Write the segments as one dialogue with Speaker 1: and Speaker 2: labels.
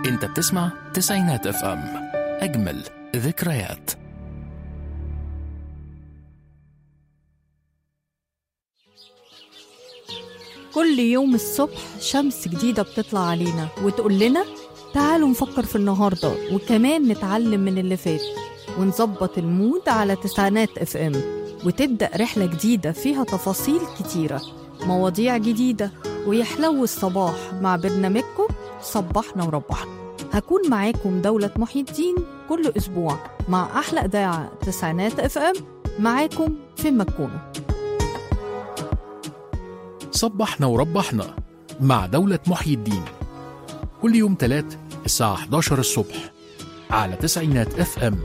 Speaker 1: انت بتسمع تسعينات اف ام، اجمل ذكريات.
Speaker 2: كل يوم الصبح شمس جديدة بتطلع علينا وتقول لنا تعالوا نفكر في النهاردة، وكمان نتعلم من اللي فات ونظبط المود على تسعينات اف ام، وتبدأ رحلة جديدة فيها تفاصيل كتيرة، مواضيع جديدة، ويحلو الصباح مع برنامجكم صبحنا وربحنا. هكون معاكم دولة محي الدين كل أسبوع مع أحلى إذاعة تسعينات اف ام، معاكم في مكونة.
Speaker 1: صبحنا وربحنا مع دولة محي الدين كل يوم تلات الساعة 11 الصبح على تسعينات اف ام.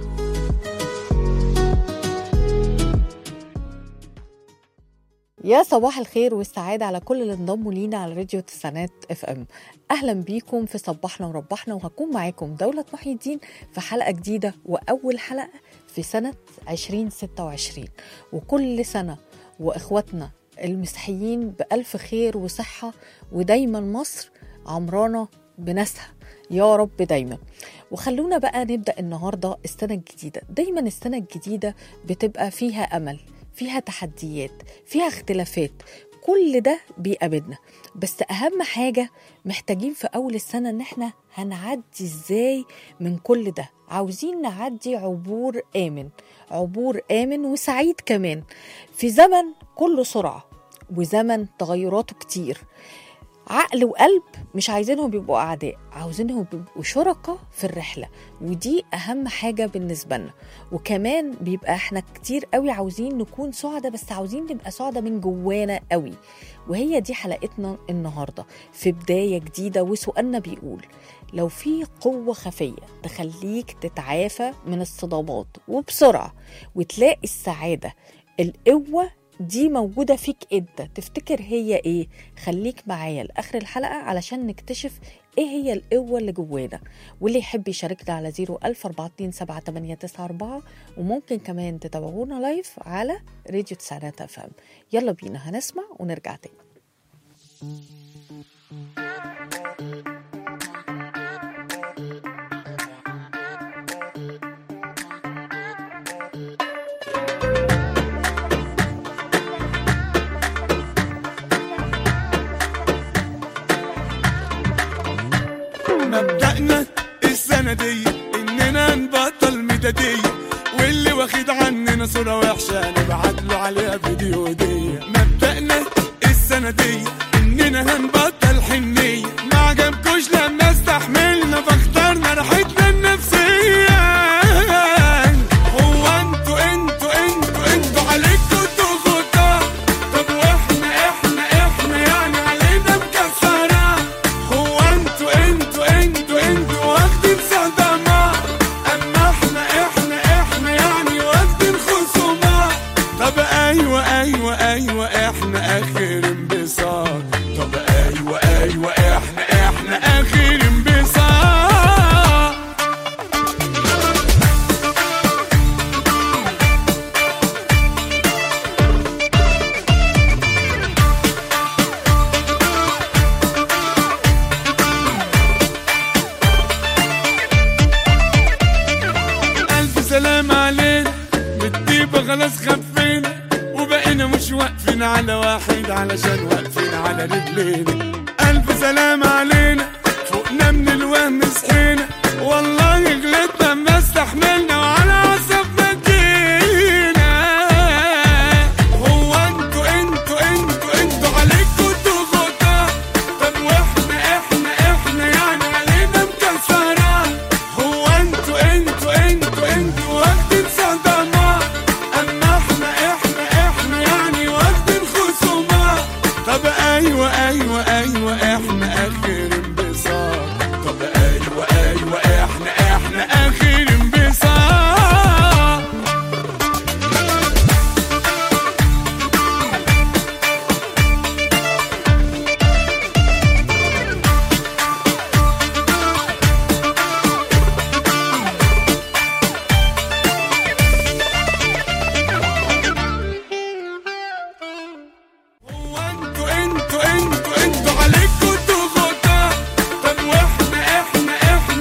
Speaker 2: يا صباح الخير والسعادة على كل اللي انضموا لينا على راديو تسعينات اف ام. اهلا بيكم في صبحنا وربحنا، وهكون معاكم دولة محي الدين في حلقة جديدة واول حلقة في سنة 2026. وكل سنة واخواتنا المسيحيين بألف خير وصحة، ودايما مصر عمرانة بناسها يا رب دايما. وخلونا بقى نبدأ النهاردة السنة الجديدة. دايما السنة الجديدة بتبقى فيها أمل، فيها تحديات، فيها اختلافات، كل ده بيقابلنا. بس أهم حاجة محتاجين في أول السنة إن احنا هنعدي إزاي من كل ده. عاوزين نعدي عبور آمن، عبور آمن وسعيد كمان في زمن كله سرعة وزمن تغيراته كتير. عقل وقلب مش عايزينهم يبقوا أعداء، عاوزينهم يبقوا شركاء في الرحلة، ودي أهم حاجة بالنسبة لنا. وكمان بيبقى احنا كتير قوي عاوزين نكون سعداء، بس عاوزين نبقى سعداء من جوانا قوي. وهي دي حلقتنا النهاردة في بداية جديدة. وسؤالنا بيقول: لو في قوة خفية تخليك تتعافى من الصدمات وبسرعة وتلاقي السعادة، القوة دي موجودة فيك انت، تفتكر هي ايه؟ خليك معايا لآخر الحلقة علشان نكتشف ايه هي القوة اللي جوانا. واللي يحب يشاركنا على 014278994، وممكن كمان تتابعونا لايف على راديو تسعينات اف ام. يلا بينا هنسمع ونرجع تاني.
Speaker 3: مبدأنا السنة دي إننا نبطل مدادية، واللي واخد عننا صورة وحشة نبعتله عليها فيديو دي. مبدأنا السنة دي إننا هنبطل حنية، ما عجبكوش لما استحملنا فاخترنا راحتنا النفسية. هو انتوا عليكوا ضغوطات، طب واحنا يعني علينا مكسرة. هو انتوا واخدين صدمات، اما احنا يعني واخدين خصومات. طب ايوه احنا اخر انبساط. طب ايوه احنا اخر انبساط. الف سلام علينا، بالطيبة خلاص خفينا، وبقينا مش واقفين على واحد علشان واقفين على رجلينا. ألف سلام علينا، فوقنا من الوهم صحينا، والله غلطنا ما استحملنا وعلى عصبنا جينا. هو انتوا عليكوا ضغوطات، طب واحنا يعني علينا مكسرات. هو انتوا واخدين صدمات، اما احنا يعني واخدين خصومات. طب ايوه احنا اخر انبساط. طب ايوه احنا اخر انبساط. هو انتوا عليكوا ضغوطات، طب واحنا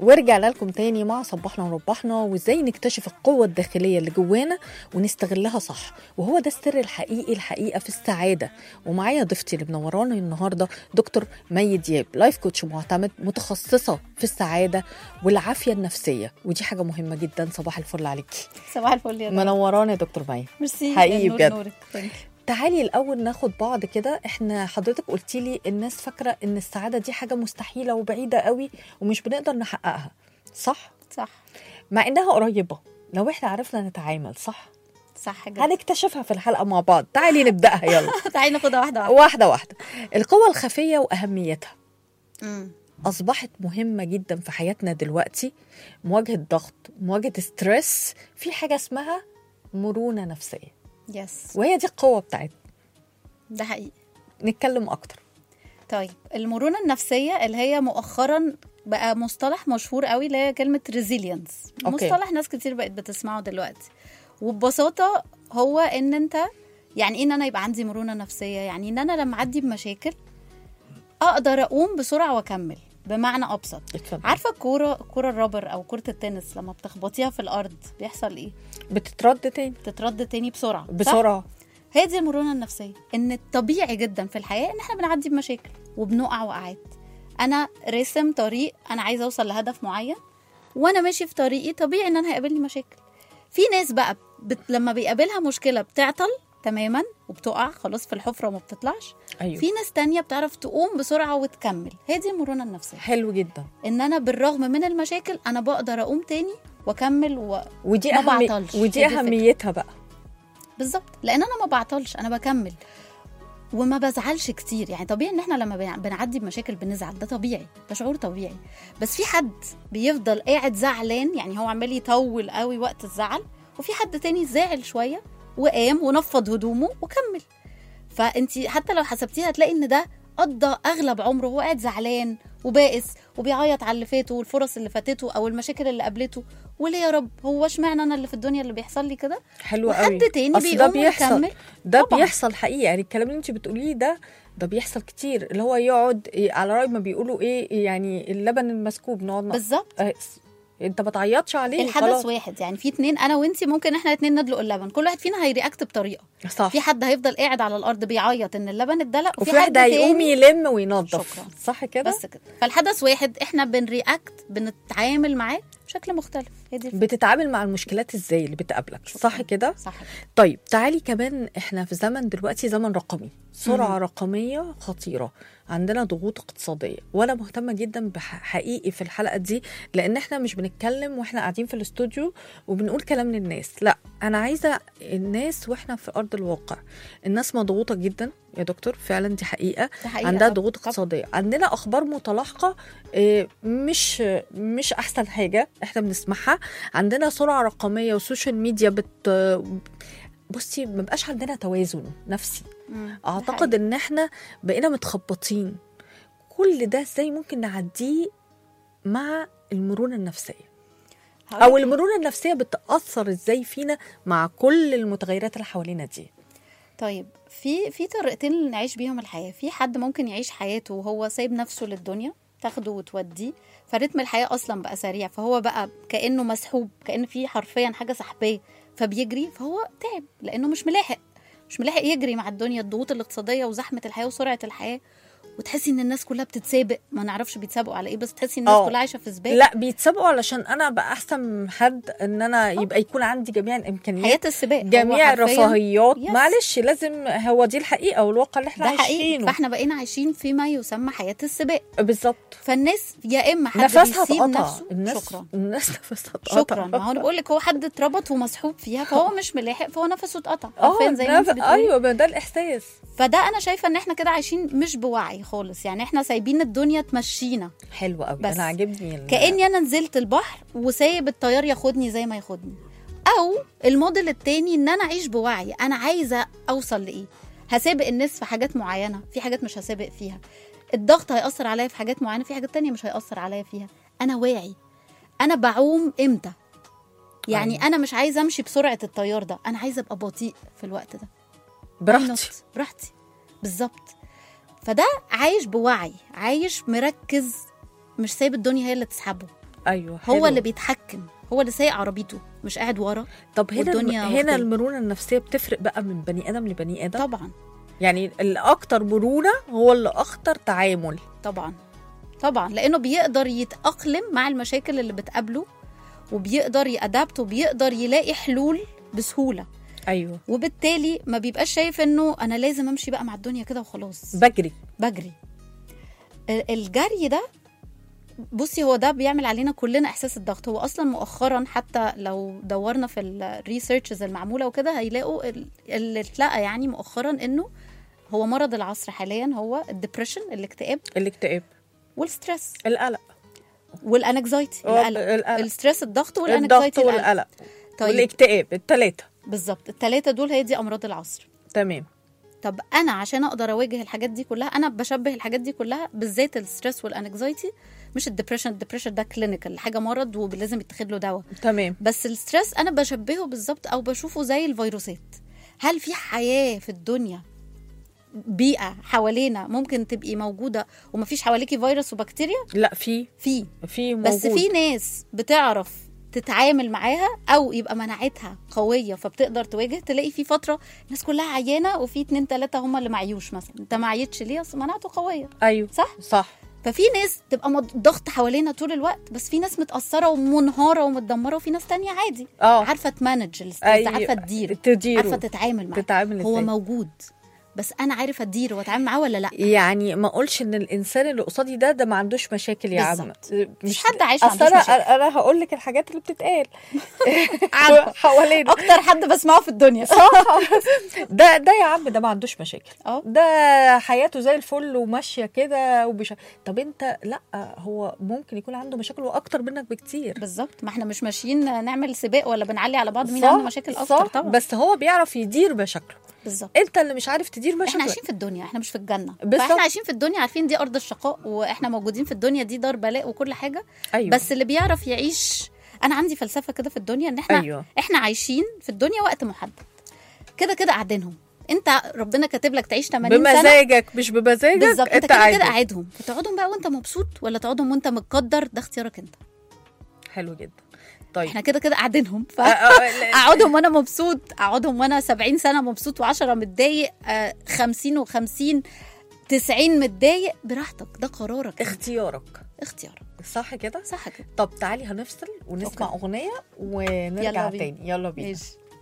Speaker 2: ورجعنا لكم تاني مع صباحنا وربحنا، وازاي نكتشف القوة الداخلية اللي جوانا ونستغلها صح، وهو ده السر الحقيقي الحقيقة في السعادة. ومعايا ضيفتي اللي منوراني النهاردة دكتور مي دياب، لايف كوتش معتمد، متخصصة في السعادة والعافية النفسية، ودي حاجة مهمة جدا. صباح الفل عليكي.
Speaker 4: صباح الفل يا
Speaker 2: منوراني يا دكتور مي.
Speaker 4: ميرسي
Speaker 2: حقيقي بجد.
Speaker 4: نورك.
Speaker 2: تعالي الأول ناخد بعض كده. احنا حضرتك قلتي لي الناس فاكرة ان السعادة دي حاجة مستحيلة وبعيدة قوي ومش بنقدر نحققها، صح؟
Speaker 4: صح،
Speaker 2: مع انها قريبة لو احنا عرفنا نتعامل صح.
Speaker 4: صح جدا.
Speaker 2: هنكتشفها في الحلقة مع بعض. تعالي نبدأها يلا.
Speaker 4: تعالي ناخدها واحدة
Speaker 2: واحدة واحدة. القوة الخفية وأهميتها
Speaker 4: واحدة.
Speaker 2: أصبحت مهمة جدا في حياتنا دلوقتي. مواجهة ضغط، مواجهة ستريس، في حاجة اسمها مرونة نفسية،
Speaker 4: يس،
Speaker 2: وهي دي القوة بتاعتنا.
Speaker 4: ده حقيقي.
Speaker 2: نتكلم أكتر.
Speaker 4: طيب، المرونة النفسية اللي هي مؤخرا بقى مصطلح مشهور قوي، اللي هي كلمة ريزيلينس. مصطلح ناس كتير بقت بتسمعه دلوقتي. وببساطة هو ان انت يعني ايه ان انا يبقى عندي مرونة نفسية؟ يعني ان انا لما اعدي بمشاكل اقدر اقوم بسرعة واكمل. بمعنى ابسط، عارفة كرة الرابر او كرة التنس لما بتخبطيها في الارض بيحصل ايه؟ بتترد تاني بسرعة. هي دي المرونة النفسية، ان الطبيعي جدا في الحياة ان احنا بنعدي بمشاكل وبنقع وقعات. انا رسم طريق، انا عايزة اوصل لهدف معين، وانا ماشي في طريقي طبيعي ان انا هيقابلني مشاكل. في ناس بقى لما بيقابلها مشكلة بتعطل تماما وبتقع خلاص في الحفرة وما بتطلعش.
Speaker 2: أيوه.
Speaker 4: في ناس تانية بتعرف تقوم بسرعة وتكمل. هي دي المرونة النفسية.
Speaker 2: حلو جدا.
Speaker 4: ان انا بالرغم من المشاكل انا بقدر اقوم تاني واكمل
Speaker 2: ودي
Speaker 4: ما بعطلش.
Speaker 2: ودي اهميتها بقى
Speaker 4: بالظبط، لان انا ما بعطلش، انا بكمل وما بزعلش كتير. يعني طبيعي ان احنا لما بنعدي بمشاكل بنزعل، ده طبيعي، ده شعور طبيعي. بس في حد بيفضل قاعد زعلان، يعني هو عمال يطول قوي وقت الزعل، وفي حد تاني زعل شوية وقام ونفض هدومه وكمل. فانتي حتى لو حسبتيها هتلاقي ان ده قضى اغلب عمره هو قاعد زعلان وبائس وبيعيط على اللي فاته والفرص اللي فاتته او المشاكل اللي قابلته، وليه يا رب هو اشمعنى انا اللي في الدنيا اللي بيحصل لي كده؟
Speaker 2: حلو قوي.
Speaker 4: وحد تاني بيقوم ويكمل.
Speaker 2: ده بيحصل حقيقي. يعني الكلام اللي انت بتقوليه ده بيحصل كتير، اللي هو يقعد على رأي ما بيقولوا ايه، يعني اللبن المسكوب نقعد
Speaker 4: بالظبط.
Speaker 2: انت ما تعيطش عليه.
Speaker 4: الحدث
Speaker 2: خلاص.
Speaker 4: واحد، يعني في اتنين انا وانتي ممكن احنا اتنين ندلق اللبن، كل واحد فينا هيرياكت بطريقه.
Speaker 2: صح.
Speaker 4: في حد هيفضل قاعد على الارض بيعيط ان اللبن اتدلق،
Speaker 2: وفي حد هيقوم يلم وينظف.
Speaker 4: شكرا.
Speaker 2: صح كده.
Speaker 4: بس كده. فالحدث واحد، احنا بنرياكت، بنتعامل معاه بشكل مختلف. هي دي
Speaker 2: بتتعامل مع المشكلات ازاي اللي بتقابلك. صح كده.
Speaker 4: صح.
Speaker 2: طيب تعالي كمان، احنا في زمن دلوقتي زمن رقمي، سرعة رقمية خطيرة، عندنا ضغوط اقتصادية، وانا مهتمة جدا بحقيقي في الحلقة دي، لان احنا مش بنتكلم واحنا قاعدين في الاستوديو وبنقول كلام للناس، لا، انا عايزة الناس واحنا في ارض الواقع. الناس مضغوطة جدا يا دكتور، فعلا دي حقيقة. عندها ضغوط اقتصادية، عندنا اخبار متلاحقة مش احسن حاجة احنا بنسمعها، عندنا سرعة رقمية وسوشيال ميديا بصي مبقاش عندنا توازن نفسي. اعتقد ان احنا بقينا متخبطين. كل ده ازاي ممكن نعديه مع المرونة النفسية؟ او المرونة النفسية بتأثر ازاي فينا مع كل المتغيرات اللي حوالينا دي؟
Speaker 4: طيب، في طريقتين نعيش بيهم الحياة. في حد ممكن يعيش حياته وهو سايب نفسه للدنيا تاخده وتوديه، فرتم الحياة أصلا بقى سريع، فهو بقى كأنه مسحوب، كأن في حرفيا حاجة سحباه، فبيجري، فهو تعب لأنه مش ملاحق يجري مع الدنيا، الضغوط الاقتصادية وزحمة الحياة وسرعة الحياة. وتحسي ان الناس كلها بتتسابق، ما نعرفش بيتسابقوا على ايه، بس تحسي الناس كلها عايشه في سباق.
Speaker 2: لا، بيتسابقوا علشان انا ابقى احسن حد، ان انا يبقى يكون عندي جميع الامكانيات،
Speaker 4: حياه السباق،
Speaker 2: جميع الرفاهيات. معلش، لازم، هو دي الحقيقه والواقع اللي احنا عايشينه.
Speaker 4: فاحنا بقينا عايشين فيما يسمى حياه السباق.
Speaker 2: بالظبط.
Speaker 4: فالناس يا اما حد بيسيب نفسه،
Speaker 2: شكرا، الناس نفسها اتقطع.
Speaker 4: شكرا. ما هو انا بقول لك، هو حد اتربط ومسحوب فيها، فهو مش ملاحق، فهو نفسه اتقطع.
Speaker 2: زي ما انت بتقولي. ايوه، ده الاحساس.
Speaker 4: فده انا شايفه ان احنا كده عايشين مش بوعي خالص، يعني احنا سايبين الدنيا تمشينا.
Speaker 2: حلو قوي، انا عاجبني
Speaker 4: كأني انا نزلت البحر وسايب الطيار ياخدني زي ما ياخدني. او الموديل التاني، ان انا اعيش بوعي، انا عايزه اوصل لايه، هسابق الناس في حاجات معينه، في حاجات مش هسابق فيها، الضغط هيأثر عليا في حاجات معينه، في حاجات تانية مش هيأثر عليا فيها. انا واعي، انا بعوم امتى، يعني انا مش عايزه امشي بسرعه الطيار ده، انا عايزه ابقى بطيء في الوقت ده، براحتي بالظبط. فده عايش بوعي، عايش مركز، مش سايب الدنيا هي اللي تسحبه.
Speaker 2: ايوه
Speaker 4: هو
Speaker 2: حلو.
Speaker 4: اللي بيتحكم، هو اللي سايق عربيته مش قاعد ورا.
Speaker 2: طب
Speaker 4: والدنيا
Speaker 2: هنا
Speaker 4: واخداه.
Speaker 2: المرونه النفسيه بتفرق بقى من بني ادم لبني ادم.
Speaker 4: طبعا
Speaker 2: يعني الاكتر مرونه هو اللي اكتر تعامل.
Speaker 4: طبعا لانه بيقدر يتاقلم مع المشاكل اللي بتقابله، وبيقدر يأدابت، وبيقدر يلاقي حلول بسهوله.
Speaker 2: ايوه
Speaker 4: وبالتالي ما بيبقاش شايف انه انا لازم امشي بقى مع الدنيا كده وخلاص.
Speaker 2: بجري.
Speaker 4: الجري ده بصي هو ده بيعمل علينا كلنا احساس الضغط. هو اصلا مؤخرا حتى لو دورنا في الريسيرشز المعموله وكده هيلاقوا اللي اتلقى يعني مؤخرا انه هو مرض العصر حاليا هو الدبريشن، الاكتئاب والستريس،
Speaker 2: القلق
Speaker 4: والانكزايتي. القلق، الستريس، الضغط
Speaker 2: والقلق
Speaker 4: طيب.
Speaker 2: والاكتئاب، الثلاثه
Speaker 4: بالظبط، الثلاثه دول هي دي امراض العصر.
Speaker 2: تمام.
Speaker 4: طب انا عشان اقدر اواجه الحاجات دي كلها، انا بشبه الحاجات دي كلها بالذات الستريس والانكزايتي، مش الدبريشن ده كلينيكال، حاجه مرض ولازم يتاخد له دواء.
Speaker 2: تمام.
Speaker 4: بس الستريس انا بشبهه بالظبط او بشوفه زي الفيروسات. هل في حياه في الدنيا، بيئه حوالينا ممكن تبقي موجوده ومفيش حواليكي فيروس وبكتيريا؟ لا، في موجود. بس في ناس بتعرف تتعامل معاها او يبقى مناعتها قويه فبتقدر تواجه. تلاقي في فتره الناس كلها عيانه وفي 2 3 هم اللي معيوش مثلا. انت ما عيتش ليه؟ اصل مناعته قويه.
Speaker 2: ايوه صح.
Speaker 4: ففي ناس تبقى ضغط حوالينا طول الوقت، بس في ناس متأثرة ومنهارة ومتدمرة، وفي ناس تانية عادي عارفة تمانج الستريس، عارفة تديره، عارفة تتعامل معاه. هو موجود، بس انا عارفه اديره واتعامل معاه ولا لا. يعني
Speaker 2: ما اقولش ان الانسان اللي قصادي ده ما عندوش مشاكل يا عم.
Speaker 4: مش حد عايش ما عندوش مشاكل.
Speaker 2: انا هقول لك الحاجات اللي بتتقال حوالينا.
Speaker 4: اكتر حد بسمعه في الدنيا
Speaker 2: صح. ده يا عم ده ما عندوش مشاكل. ده حياته زي الفل وماشيه كده طب انت لا، هو ممكن يكون عنده مشاكل واكتر منك بكتير.
Speaker 4: بالظبط. ما احنا مش ماشيين نعمل سباق ولا بنعلي على بعض مين عنده مشاكل اكتر. طبعا.
Speaker 2: بس هو بيعرف يدير مشاكله.
Speaker 4: بالظبط.
Speaker 2: انت اللي مش عارف تدير مشاكلك.
Speaker 4: احنا عايشين في الدنيا، احنا مش في الجنه. فاحنا عايشين في الدنيا عارفين دي ارض الشقاء، واحنا موجودين في الدنيا دي دار بلاء وكل حاجه.
Speaker 2: أيوة.
Speaker 4: بس اللي بيعرف يعيش، انا عندي فلسفه كده في الدنيا ان احنا احنا عايشين في الدنيا وقت محدد كده قاعدينهم. انت ربنا كاتب لك تعيش 80 سنه
Speaker 2: بمزاجك مش بمزاجك.
Speaker 4: بالظبط. انت كده قاعدهم، فتقعدهم بقى وانت مبسوط ولا تقعدهم وانت متقدر، ده اختيارك انت.
Speaker 2: حلو جدا. طيب
Speaker 4: احنا كده قاعدينهم، اقعدهم وانا مبسوط، اقعدهم وانا 70 سنه مبسوط و10 متضايق، 50 و50 90 متضايق، براحتك، ده قرارك،
Speaker 2: اختيارك. صح كده. طب تعالي هنفصل ونسمع اغنيه ونرجع تاني. يلا بينا.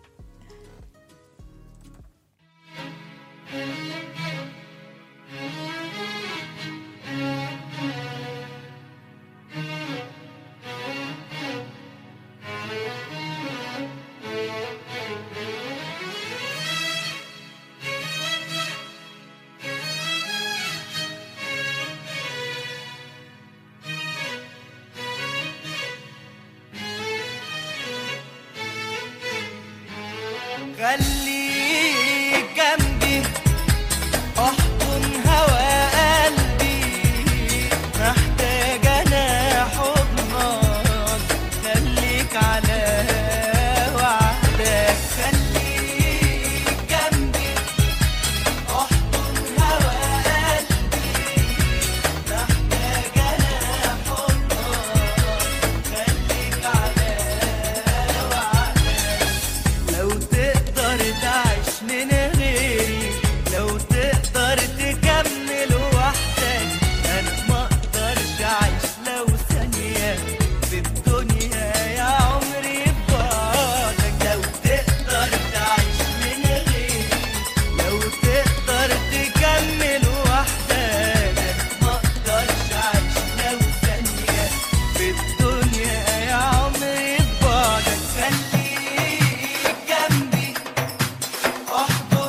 Speaker 5: خليك جنبي، احضن هوا قلبي، محتاج انا حضنك، خليك على وعدك. خليك جنبي، احضن هوا قلبي، محتاج انا حضنك، خليك على وعدك. لو تقدر تعيش من غيري، لو تقدر تكمل وحدك، انا ما اقدرش اعيش لو ثانية في الدنيا يا عمري ببعدك. لو تقدر تعيش من غيري، لو تقدر تكمل وحدك، انا ما اقدرش اعيش لو ثانية في الدنيا يا عمري ببعدك. خليك جنبي، احضن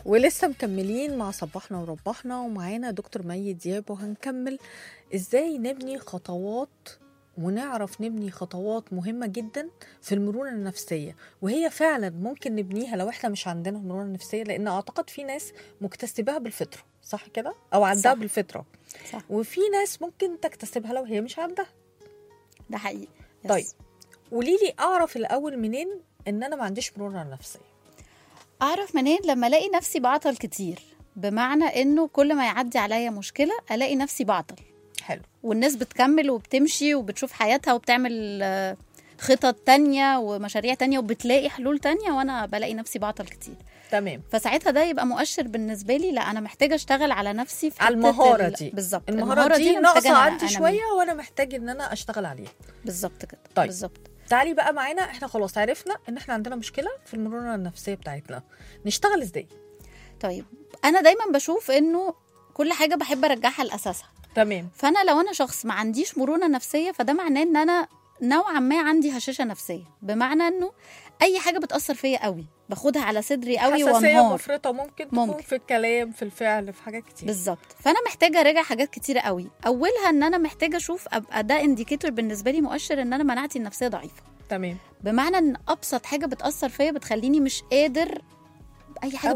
Speaker 2: ولسه مكملين مع صباحنا وربحنا، ومعانا دكتور مي دياب، وهنكمل ازاي نبني خطوات ونعرف نبني خطوات مهمة جدا في المرونة النفسية، وهي فعلا ممكن نبنيها لو احنا مش عندنا المرونة النفسية، لان اعتقد في ناس مكتسبها بالفطرة، صح كده؟ او عندها بالفطرة،
Speaker 4: صح.
Speaker 2: وفي ناس ممكن تكتسبها لو هي مش عندها.
Speaker 4: ده حقيقي.
Speaker 2: طيب قوليلي اعرف الاول منين ان انا ما عنديش مرونة نفسية؟
Speaker 4: اعرف منين؟ لما الاقي نفسي بعطل كتير، بمعنى انه كل ما يعدي عليا مشكلة الاقي نفسي بعطل.
Speaker 2: حلو.
Speaker 4: والناس بتكمل وبتمشي وبتشوف حياتها وبتعمل خطط تانية ومشاريع تانية وبتلاقي حلول تانية، وانا بلاقي نفسي بعطل كتير.
Speaker 2: تمام.
Speaker 4: فساعتها ده يبقى مؤشر بالنسبة لي، لا انا محتاجة اشتغل على نفسي في
Speaker 2: على المهارة دي.
Speaker 4: بالظبط.
Speaker 2: المهارة دي ناقصة عندي شوية وانا محتاج ان انا اشتغل عليها.
Speaker 4: بالظبط كده.
Speaker 2: طيب.
Speaker 4: بالظبط.
Speaker 2: تعالي بقى معانا، احنا خلاص عرفنا ان احنا عندنا مشكلة في المرونة النفسية بتاعتنا، نشتغل ازاي؟
Speaker 4: طيب انا دايما بشوف انه كل حاجة بحب ارجعها لاساسها.
Speaker 2: تمام.
Speaker 4: فانا لو انا شخص ما عنديش مرونة نفسية، فده معناه ان انا نوعا ما عندي هشاشة نفسية، بمعنى انه اي حاجة بتأثر فيا قوي باخدها على صدري قوي وانهار.
Speaker 2: حساسية مفرطة ممكن تكون في الكلام، في الفعل، في حاجات كتير.
Speaker 4: بالظبط. فانا محتاجة اراجع حاجات كتيرة قوي، اولها ان انا محتاجة اشوف، ابقى ده انديكيتور بالنسبة لي، مؤشر ان انا مناعتي النفسية ضعيفة.
Speaker 2: تمام.
Speaker 4: بمعنى ان ابسط حاجة بتأثر فيا بتخليني مش قادر، اي حاجة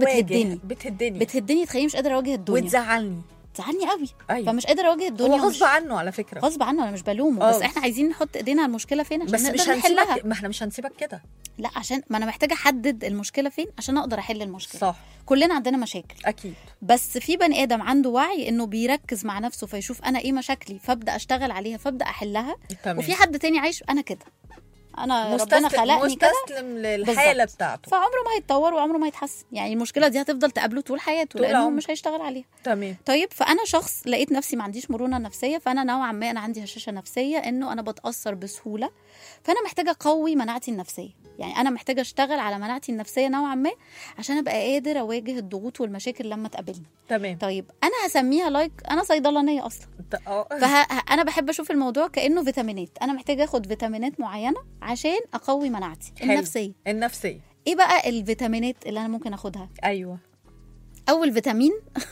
Speaker 4: بتهدني تخليني مش قادر اواجه الدنيا، تزعلني قوي.
Speaker 2: أيوة.
Speaker 4: فمش قادر اواجه الدنيا.
Speaker 2: هو غصب عنه على فكره،
Speaker 4: غصب عنه، انا مش بلومه. بس احنا عايزين نحط ايدينا على المشكله فين عشان نقدر نحلها.
Speaker 2: ما احنا مش هنسيبك كده،
Speaker 4: لا، عشان ما انا محتاجه احدد المشكله فين عشان اقدر احل المشكله.
Speaker 2: صح.
Speaker 4: كلنا عندنا مشاكل
Speaker 2: اكيد،
Speaker 4: بس في بني ادم عنده وعي انه بيركز مع نفسه فيشوف انا ايه مشاكلي، فابدا اشتغل عليها، فابدا احلها.
Speaker 2: تمام.
Speaker 4: وفي حد تاني عايش انا كده، انا ربنا خلقني كده
Speaker 2: مستسلم للحاله بتاعته،
Speaker 4: فعمره ما هيتطور وعمره ما يتحسن. يعني المشكله دي هتفضل تقابله طول حياته لانه مش هيشتغل عليها.
Speaker 2: تمام.
Speaker 4: طيب فانا شخص لقيت نفسي ما عنديش مرونه نفسيه، فانا نوعا ما انا عندي هشاشه نفسيه، انه انا بتاثر بسهوله، فانا محتاجه اقوي مناعتي النفسيه. يعني انا محتاجه اشتغل على مناعتي النفسيه نوعا ما عشان ابقى قادر اواجه الضغوط والمشاكل لما تقابلني.
Speaker 2: تمام.
Speaker 4: طيب انا هسميها انا صيدلانيه اصلا، فانا بحب اشوف الموضوع كانه فيتامينات. انا محتاجه اخد فيتامينات معينه عشان اقوي مناعتي النفسيه. ايه بقى الفيتامينات اللي انا ممكن اخدها؟
Speaker 2: ايوه،
Speaker 4: اول فيتامين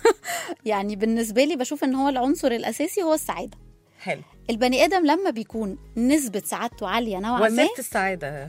Speaker 4: يعني بالنسبه لي بشوف ان هو العنصر الاساسي هو السعاده.
Speaker 2: حلو.
Speaker 4: البني ادم لما بيكون نسبه سعادته عاليه نوعا ما،
Speaker 2: وزنت السعاده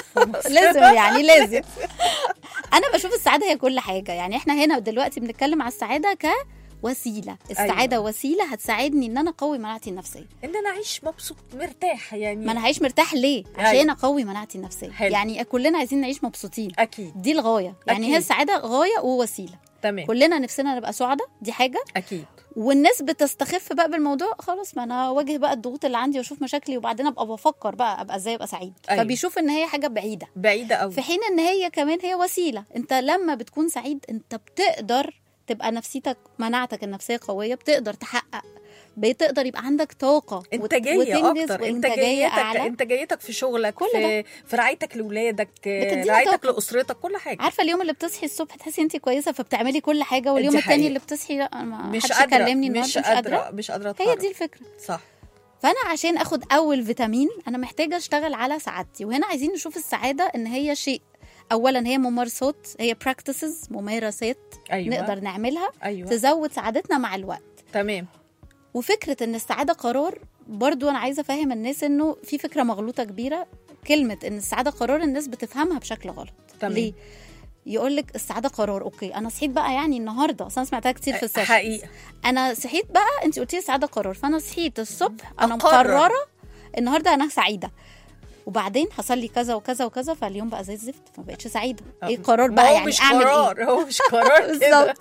Speaker 4: لازم انا بشوف السعاده هي كل حاجه. يعني احنا هنا دلوقتي بنتكلم على السعاده كوسيله. السعاده أيوة. وسيله هتساعدني ان انا اقوي مناعتي النفسيه،
Speaker 2: ان انا اعيش مبسوط مرتاح. يعني
Speaker 4: ما انا هعيش مرتاح ليه؟ عشان اقوي مناعتي النفسيه. حلو. يعني كلنا عايزين نعيش مبسوطين، اكيد دي الغايه. يعني أكيد. هي السعاده غايه ووسيله.
Speaker 2: تمام.
Speaker 4: كلنا نفسنا نبقى سعداء، دي حاجه
Speaker 2: اكيد.
Speaker 4: والناس بتستخف بقى بالموضوع، خلاص ما انا اواجه بقى الضغوط اللي عندي واشوف مشاكلي وبعدين ابقى بفكر بقى ابقى ازاي ابقى سعيد. أيوة. فبيشوف ان هي حاجه بعيده قوي، في حين ان هي كمان هي وسيله. انت لما بتكون سعيد انت بتقدر تبقى نفسيتك، مناعتك النفسيه قويه، بتقدر تحقق، بتقدر يبقى عندك طاقه
Speaker 2: انتاجيه اكتر، انتاجيتك في شغلك، في رعايتك لاولادك، رعايتك لاسرتك، كل حاجه.
Speaker 4: عارفه اليوم اللي بتصحي الصبح تحسي انت كويسه فبتعملي كل حاجه، واليوم الثاني اللي بتصحي لا مش قادره اكلمني النهارده، مش قادره هي دي الفكره.
Speaker 2: صح.
Speaker 4: فانا عشان اخد اول فيتامين انا محتاجه اشتغل على سعادتي. وهنا عايزين نشوف السعاده ان هي شيء، اولا هي ممارسات، هي practices، ممارسات. أيوة. نقدر نعملها. أيوة. تزود سعادتنا مع الوقت.
Speaker 2: تمام.
Speaker 4: وفكره ان السعاده قرار، برضو انا عايزه افهم الناس انه في فكره مغلوطه كبيره. كلمه ان السعاده قرار الناس بتفهمها بشكل غلط.
Speaker 2: تمام.
Speaker 4: ليه؟ يقولك السعاده قرار. اوكي انا صحيت بقى يعني النهارده، اصلا سمعتها كتير في السيشن.
Speaker 2: حقيقه
Speaker 4: انا صحيت بقى، انت قلتي السعاده قرار، فانا صحيت الصبح انا مقرره النهارده انا سعيده، وبعدين حصل لي كذا وكذا وكذا فاليوم بقى زي الزفت، فما بقتش سعيده. ايه قرار بقى؟ يعني
Speaker 2: مش
Speaker 4: اعمل
Speaker 2: قرار.
Speaker 4: ايه؟
Speaker 2: هو مش قرار كده.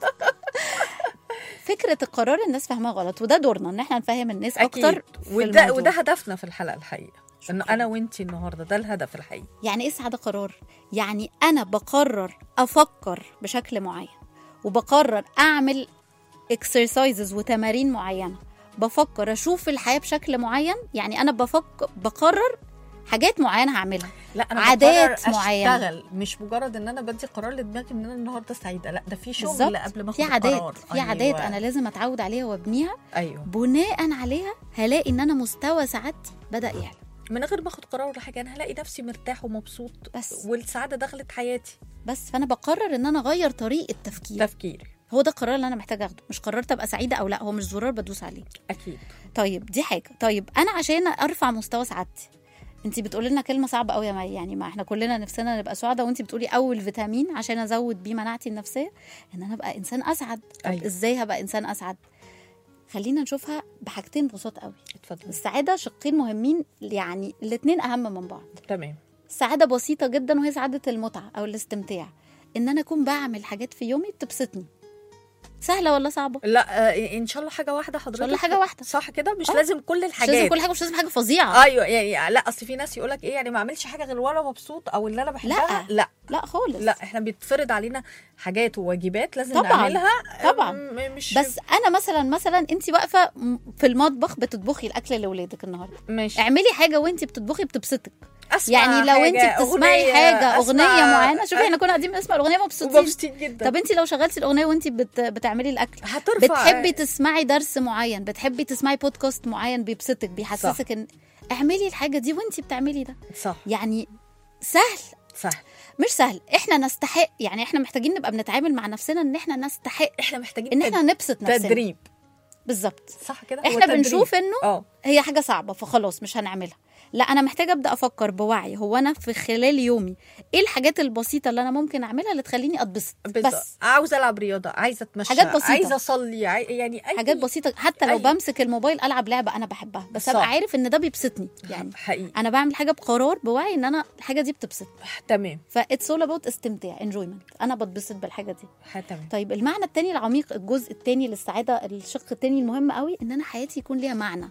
Speaker 4: فكره القرار الناس فاهمها غلط، وده دورنا ان احنا نفهم الناس
Speaker 2: أكيد.
Speaker 4: اكتر.
Speaker 2: وده هدفنا في الحلقه الحقيقه، ان انا وانتي النهارده ده الهدف الحقيقي.
Speaker 4: يعني ايه السعاده قرار؟ يعني انا بقرر افكر بشكل معين، وبقرر اعمل اكسرسايزز وتمارين معينه، بفكر اشوف الحياه بشكل معين. يعني انا بقرر حاجات معينه هعملها،
Speaker 2: لا انا
Speaker 4: عادات معينه،
Speaker 2: اشتغل. مش مجرد ان انا بدي قرار لدماغي ان انا النهارده سعيده، لا ده في شغل قبل ما اخد القرار.
Speaker 4: في عادات انا لازم اتعود عليها وابنيها.
Speaker 2: ايوه.
Speaker 4: بناء عليها هلاقي ان انا مستوى سعادتي بدا يعلى.
Speaker 2: من غير ما اخد قرار ولا حاجه، انا هلاقي نفسي مرتاح ومبسوط
Speaker 4: بس.
Speaker 2: والسعاده دخلت حياتي.
Speaker 4: بس فانا بقرر ان انا اغير طريقه تفكيري. هو ده القرار اللي انا محتاجه اخده، مش قررت ابقى سعيده او لا، هو مش زرار بدوس عليه.
Speaker 2: اكيد.
Speaker 4: طيب دي حاجه. طيب انا عشان ارفع مستوى سعادتي، انت بتقولي لنا كلمه صعبه قوي يا مي، يعني ما احنا كلنا نفسنا نبقى سعداء، وانت بتقولي اول فيتامين عشان ازود بيه مناعتي النفسيه ان انا ابقى انسان اسعد. طب
Speaker 2: أيوة.
Speaker 4: ازاي هبقى انسان اسعد؟ خلينا نشوفها بحاجتين بسيط قوي.
Speaker 2: اتفضل.
Speaker 4: السعاده شقين مهمين، يعني الاثنين اهم من بعض.
Speaker 2: تمام.
Speaker 4: السعاده بسيطه جدا وهي سعاده المتعه او الاستمتاع، ان انا اكون بعمل حاجات في يومي بتبسطني. سهله ولا صعبه؟
Speaker 2: لا ان شاء الله حاجه واحده حضرتك.
Speaker 4: ان شاء الله حاجه واحده.
Speaker 2: صح كده، مش لازم كل الحاجات.
Speaker 4: مش لازم كل حاجه، مش لازم حاجه فظيعه.
Speaker 2: ايوه يعني لا، اصل في ناس يقولك ايه يعني ما اعملش حاجه غير وانا مبسوط او اللي انا بحبها.
Speaker 4: لا خالص.
Speaker 2: لا احنا بيتفرض علينا حاجات وواجبات لازم
Speaker 4: طبعا
Speaker 2: نعملها.
Speaker 4: طبعا.
Speaker 2: مش
Speaker 4: بس انا مثلا انت واقفه في المطبخ بتطبخي الاكل لاولادك النهارده،
Speaker 2: ماشي.
Speaker 4: اعملي حاجه وانت بتطبخي بتبسطك.
Speaker 2: يعني
Speaker 4: لو انت بتسمعي حاجه اغنيه معينه، شوفي احنا كنا قاعدين بنسمع الاغنيه
Speaker 2: مبسوطين جدا.
Speaker 4: طب انت لو شغلتي الاغنيه وانت بتعملي الاكل
Speaker 2: هترفع.
Speaker 4: بتحبي تسمعي درس معين، بتحبي تسمعي بودكاست معين بيبسطك بيحسسك ان اعملي الحاجه دي وانت بتعملي ده.
Speaker 2: صح.
Speaker 4: يعني سهل مش سهل. احنا نستحق، يعني احنا محتاجين نبقى بنتعامل مع نفسنا ان احنا نستحق،
Speaker 2: احنا محتاجين
Speaker 4: ان احنا نبسط نفسنا.
Speaker 2: تدريب.
Speaker 4: بالظبط.
Speaker 2: صح كده.
Speaker 4: احنا بنشوف انه هي حاجه صعبه فخلاص مش هنعملها. لا انا محتاجه ابدا افكر بوعي، هو انا في خلال يومي ايه الحاجات البسيطه اللي انا ممكن اعملها اللي تخليني اتبسط. بس
Speaker 2: عاوزه العب رياضه، عايزه اتمشى،
Speaker 4: حاجات بسيطه،
Speaker 2: عايزه اصلي، يعني أي
Speaker 4: حاجات بسيطه. حتى لو بمسك الموبايل العب لعبه انا بحبها، بس ابقى عارف ان ده بيبسطني. يعني
Speaker 2: حقيقي
Speaker 4: انا بعمل حاجه بقرار بوعي ان انا الحاجه دي بتبسطني.
Speaker 2: تمام.
Speaker 4: فاتس اول اباوت استمتاع، انجويمنت، انا بتبسط بالحاجه دي.
Speaker 2: تمام.
Speaker 4: طيب المعنى الثاني العميق، الجزء الثاني للسعاده، الشق الثاني المهم قوي، ان انا حياتي يكون ليها معنى.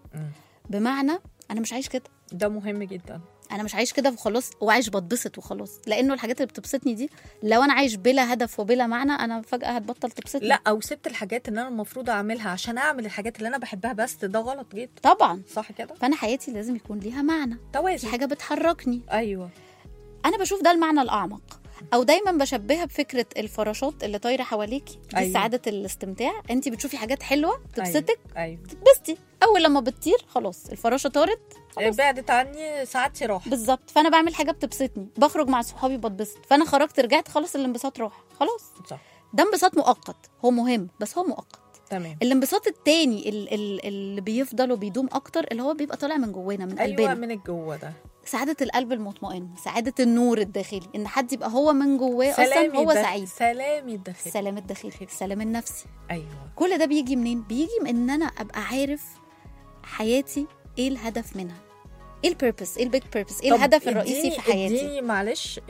Speaker 4: بمعنى انا مش عايش كده.
Speaker 2: ده مهم جدا.
Speaker 4: انا مش عايش كده وخلاص وعايش بتبسط وخلاص، لانه الحاجات اللي بتبسطني دي لو انا عايش بلا هدف وبلا معنى انا فجاه هتبطل تبسطني.
Speaker 2: لا، او سبت الحاجات اللي انا المفروض اعملها عشان اعمل الحاجات اللي انا بحبها، بس ده غلط جدا.
Speaker 4: طبعا.
Speaker 2: صح كده.
Speaker 4: فانا حياتي لازم يكون ليها معنى،
Speaker 2: توازن،
Speaker 4: حاجه بتحركني.
Speaker 2: ايوه.
Speaker 4: انا بشوف ده المعنى الاعمق، او دايما بشبهها بفكره الفراشات اللي طايره حواليكي دي. أيوة. سعاده الاستمتاع، انت بتشوفي حاجات حلوه تبسطك.
Speaker 2: أيوة.
Speaker 4: تتبسطي. اول لما بتطير خلاص الفراشه طارت،
Speaker 2: بعدت عني، سعادتي راحت.
Speaker 4: بالظبط. فانا بعمل حاجه بتبسطني، بخرج مع صحابي بتبسط، فانا خرجت رجعت خلاص الانبساط راح خلاص.
Speaker 2: صح.
Speaker 4: ده انبساط مؤقت، هو مهم بس هو مؤقت.
Speaker 2: تمام.
Speaker 4: الانبساط التاني اللي بيفضل وبيدوم اكتر، اللي هو بيبقى طالع من جوانا، من قلبنا.
Speaker 2: ايوه، من الجوه ده.
Speaker 4: سعاده القلب المطمئن، سعاده النور الداخلي، ان حد يبقى هو من جواه اصلا هو سعيد.
Speaker 2: سلام الداخلي،
Speaker 4: السلام الداخلي، السلام النفسي.
Speaker 2: ايوه.
Speaker 4: كل ده بيجي منين؟ بيجي من ان انا ابقى عارف حياتي ايه الهدف منها، ايه البيربس، ايه البيج بيربس، ايه الهدف الرئيسي في حياتي.
Speaker 2: اديني معلش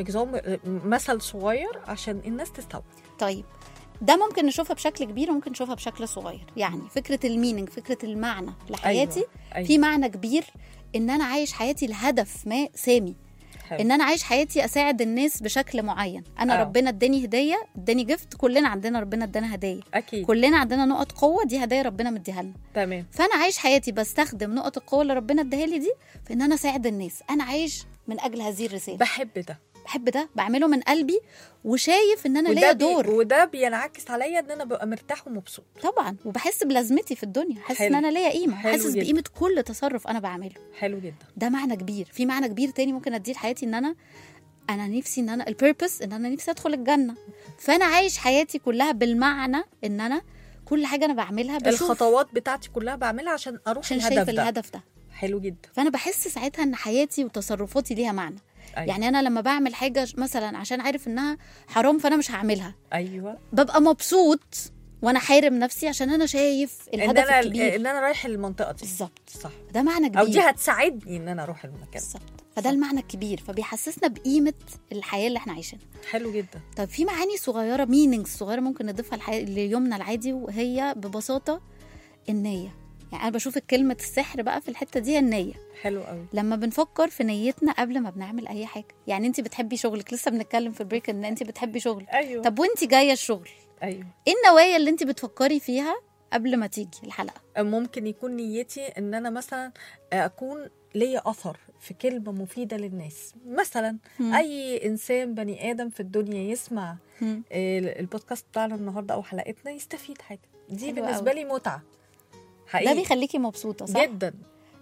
Speaker 2: مثل صغير عشان الناس تستوعب.
Speaker 4: طيب ده ممكن نشوفها بشكل كبير وممكن نشوفها بشكل صغير. يعني فكره المينينج، فكره المعنى لحياتي.
Speaker 2: أيوة.
Speaker 4: في معنى كبير ان انا عايش حياتي لهدف ما سامي. حلو. ان انا عايش حياتي اساعد الناس بشكل معين. انا ربنا اداني هديه، اداني جفت. كلنا عندنا ربنا ادانا هديه.
Speaker 2: اكيد.
Speaker 4: كلنا عندنا نقط قوه، دي هدايا ربنا مديها لنا.
Speaker 2: تمام.
Speaker 4: فانا عايش حياتي بستخدم نقط القوه اللي ربنا اداها لي دي في ان انا اساعد الناس. انا عايش من اجل هذه الرساله.
Speaker 2: بحب ده،
Speaker 4: بعمله من قلبي وشايف ان انا ليا دور.
Speaker 2: وده بينعكس عليا ان انا ببقى مرتاح ومبسوط
Speaker 4: طبعا، وبحس بلازمتي في الدنيا، حاسس ان انا ليا قيمه، حاسس بقيمه كل تصرف انا بعمله.
Speaker 2: حلو جدا.
Speaker 4: ده معنى كبير. في معنى كبير تاني ممكن اديه لحياتي، ان انا نفسي، ان انا البيربس، ان انا نفسي ادخل الجنه. فانا عايش حياتي كلها بالمعنى ان انا كل حاجه انا بعملها بشوف
Speaker 2: الخطوات بتاعتي كلها بعملها عشان اروح
Speaker 4: عشان شايف الهدف ده.
Speaker 2: حلو جدا.
Speaker 4: فانا بحس ساعتها ان حياتي وتصرفاتي ليها معنى.
Speaker 2: أيوة.
Speaker 4: يعني انا لما بعمل حاجه مثلا عشان عارف انها حرام فانا مش هعملها.
Speaker 2: ايوه.
Speaker 4: ببقى مبسوط وانا حارم نفسي عشان انا شايف الهدف الكبير،
Speaker 2: ان انا رايح للمنطقه دي.
Speaker 4: بالظبط.
Speaker 2: صح.
Speaker 4: ده معنى كبير،
Speaker 2: او دي هتساعدني ان انا اروح المكان.
Speaker 4: بالظبط. فده المعنى الكبير، فبيحسسنا بقيمه الحياه اللي احنا عايشينها.
Speaker 2: حلو جدا.
Speaker 4: طيب في معاني صغيره، مينينجز صغيره ممكن نضيفها ليومنا العادي، وهي ببساطه النيه. يعني انا بشوف كلمه السحر بقى في الحته دي، النيه.
Speaker 2: حلو قوي.
Speaker 4: لما بنفكر في نيتنا قبل ما بنعمل اي حاجه. يعني انت بتحبي شغلك، لسه بنتكلم في البريك ان انت بتحبي شغلك.
Speaker 2: أيوة.
Speaker 4: طب وانت جايه الشغل،
Speaker 2: ايوه،
Speaker 4: ايه النوايا اللي انت بتفكري فيها قبل ما تيجي الحلقه؟
Speaker 2: ممكن يكون نيتي ان انا مثلا اكون ليا اثر في كلمه مفيده للناس مثلا. اي انسان بني ادم في الدنيا يسمع البودكاست بتاعنا النهارده او حلقتنا يستفيد حاجه. دي بالنسبه لي متعه حقيقي.
Speaker 4: ده بيخليكي مبسوطه، صح؟
Speaker 2: جدا.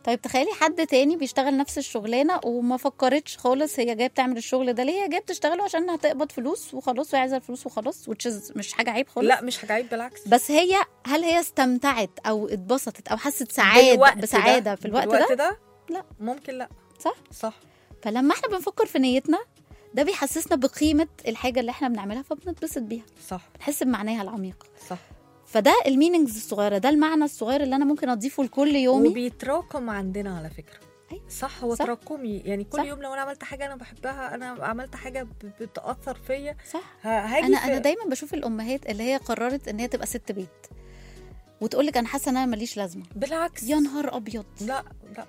Speaker 4: طيب تخيلي حد تاني بيشتغل نفس الشغلانه وما فكرتش خالص هي جايه بتعمل الشغل ده ليه، هي جايه بتشتغله عشان هتقبض فلوس وخلاص، وهي عايزه الفلوس وخلاص، مش حاجه عيب خالص.
Speaker 2: لا مش حاجه عيب، بالعكس.
Speaker 4: بس هل هي استمتعت او اتبسطت او حست بسعاده في الوقت ده؟ لا
Speaker 2: ممكن. لا صح.
Speaker 4: فلما احنا بنفكر في نيتنا ده بيحسسنا بقيمه الحاجه اللي احنا بنعملها فبنتبسط بيها،
Speaker 2: صح،
Speaker 4: نحس بمعناها العميق،
Speaker 2: صح.
Speaker 4: فده المينينجز الصغيره، ده المعنى الصغير اللي انا ممكن اضيفه لكل يومي،
Speaker 2: وبيتراكم عندنا على فكره. صح، هو تراكمي يعني كل
Speaker 4: صح.
Speaker 2: يوم لو انا عملت حاجه انا بحبها، انا عملت حاجه بتاثر فيا،
Speaker 4: صح.
Speaker 2: هاجي
Speaker 4: انا دايما بشوف الامهات اللي هي قررت ان هي تبقى ست بيت وتقول لك انا حاسه ان انا ماليش لازمه.
Speaker 2: بالعكس،
Speaker 4: يا نهار ابيض.
Speaker 2: لا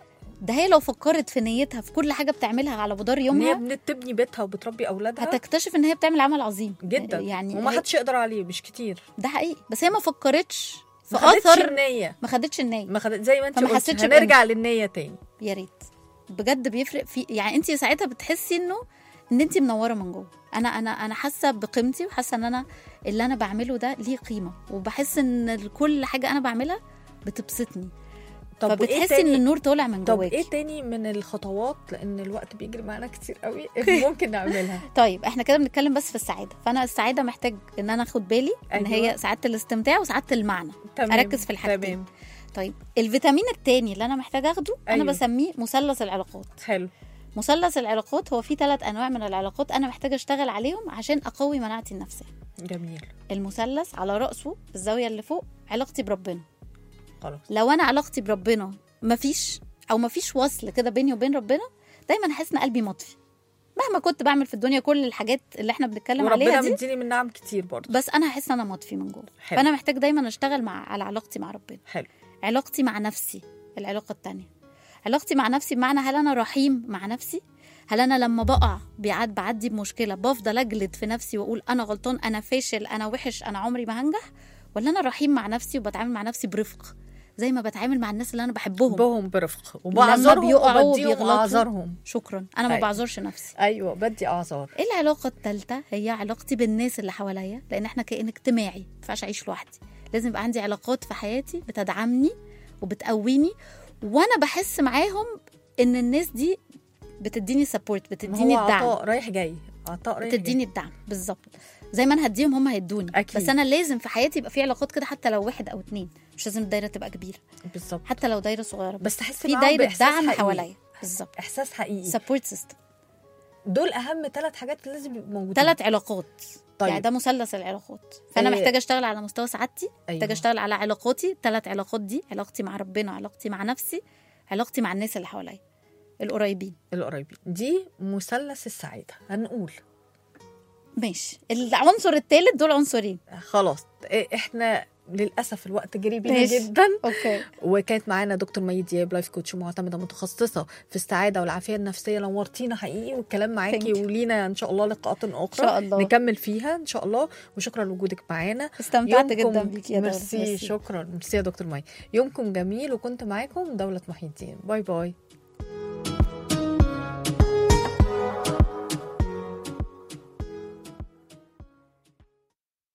Speaker 4: ده هي لو فكرت في نيتها في كل حاجه بتعملها على مدار يومها،
Speaker 2: ان هي بتبني بيتها وبتربي اولادها،
Speaker 4: هتكتشف ان هي بتعمل عمل عظيم
Speaker 2: جدا
Speaker 4: يعني،
Speaker 2: وما حدش يقدر عليه، مش كتير.
Speaker 4: ده حقيقي، بس هي ما فكرتش في
Speaker 2: ما خدتش
Speaker 4: اثر
Speaker 2: النية،
Speaker 4: ما خدتش النية،
Speaker 2: زي ما انت
Speaker 4: فما
Speaker 2: قلت
Speaker 4: حسيتش
Speaker 2: هنرجع للنية تاني.
Speaker 4: يا ريت بجد بيفرق في، يعني انت ساعتها بتحسي ان انت منوره من جوه. انا حاسه بقيمتي، وحاسه ان انا اللي انا بعمله ده ليه قيمه، وبحس ان كل حاجه انا بعملها بتبسطني. طب فبتحسي ان النور طالع من جواك.
Speaker 2: طب ايه تاني من الخطوات، لان الوقت بيجري معانا كتير قوي، ممكن نعملها؟
Speaker 4: طيب احنا كده بنتكلم بس في السعاده، فانا السعاده محتاج ان انا اخد بالي ان هي سعاده الاستمتاع وسعاده المعنى.
Speaker 2: تمام.
Speaker 4: اركز في الحاجتين. طيب الفيتامين التاني اللي انا محتاجه اخده، انا بسميه مثلث العلاقات.
Speaker 2: حلو.
Speaker 4: مثلث العلاقات هو فيه 3 أنواع من العلاقات انا محتاجه اشتغل عليهم عشان اقوي مناعتي النفسيه.
Speaker 2: جميل.
Speaker 4: المثلث على راسه الزاويه اللي فوق علاقتي بربنا.
Speaker 2: خلاص،
Speaker 4: لو انا علاقتي بربنا مفيش وصل كده بيني وبين ربنا، دايما احس ان قلبي مطفي مهما كنت بعمل في الدنيا كل الحاجات اللي احنا بنتكلم عليها دي،
Speaker 2: وربنا مديني من نعم كتير برضه،
Speaker 4: بس انا هحس ان انا مطفي من جوه. فانا محتاج دايما اشتغل على علاقتي مع ربنا.
Speaker 2: حلو.
Speaker 4: علاقتي مع نفسي، العلاقه الثانيه علاقتي مع نفسي، بمعنى هل انا رحيم مع نفسي؟ هل انا لما بقع بعدي بمشكله بفضل اجلد في نفسي واقول انا غلطان، انا فاشل، انا وحش، انا عمري ما هنجح؟ ولا انا رحيم مع نفسي وبتعامل مع نفسي برفق زي ما بتعامل مع الناس اللي انا بحبهم
Speaker 2: برفق، وبعذرهم
Speaker 4: وبديهم
Speaker 2: اعذارهم؟
Speaker 4: شكرا، انا ما بعذرش نفسي.
Speaker 2: ايوه، بدي اعذار.
Speaker 4: العلاقه الثالثه هي علاقتي بالناس اللي حواليا، لان احنا كائن اجتماعي، ما ينفعش اعيش لوحدي، لازم يبقى عندي علاقات في حياتي بتدعمني وبتقويني، وانا بحس معاهم ان الناس دي بتديني سبورت، بتديني الدعم،
Speaker 2: عطاء رايح جاي،
Speaker 4: بتديني الدعم بالظبط. زي ما انا هديهم هم هيدوني.
Speaker 2: أكيد.
Speaker 4: بس انا لازم في حياتي يبقى في علاقات كده، حتى لو 1 أو 2، مش لازم الدايره تبقى كبيره
Speaker 2: بالظبط،
Speaker 4: حتى لو دايره صغيره،
Speaker 2: بس تحس
Speaker 4: في دايره دعم حواليا. بالظبط،
Speaker 2: احساس حقيقي،
Speaker 4: سبورت سيستم.
Speaker 2: دول اهم 3 حاجات لازم يبقوا موجودين.
Speaker 4: 3 علاقات.
Speaker 2: طيب.
Speaker 4: يعني ده مثلث العلاقات. فانا محتاجه اشتغل على مستوى سعادتي، محتاجه اشتغل على علاقاتي. 3 علاقات دي، علاقتي مع ربنا، علاقتي مع نفسي، علاقتي مع الناس اللي حواليا القريبين.
Speaker 2: دي مثلث السعاده. هنقول
Speaker 4: ماشي، العنصر الثالث دول عنصرين.
Speaker 2: خلاص، احنا للاسف الوقت جري بينا جدا.
Speaker 4: اوكي.
Speaker 2: وكانت معانا دكتور مي دياب، لايف كوتش معتمده متخصصه في السعاده والعافيه النفسيه. نورتينا حقيقي، والكلام معاكي، ولينا ان شاء الله لقاءات اخرى ان شاء الله نكمل فيها ان شاء الله. وشكرا لوجودك معانا،
Speaker 4: استمتعت جدا بيكي يا
Speaker 2: ميرسي. شكرا، ميرسي يا دكتور مي. يومكم جميل، وكنت معاكم دولة محي الدين. باي باي.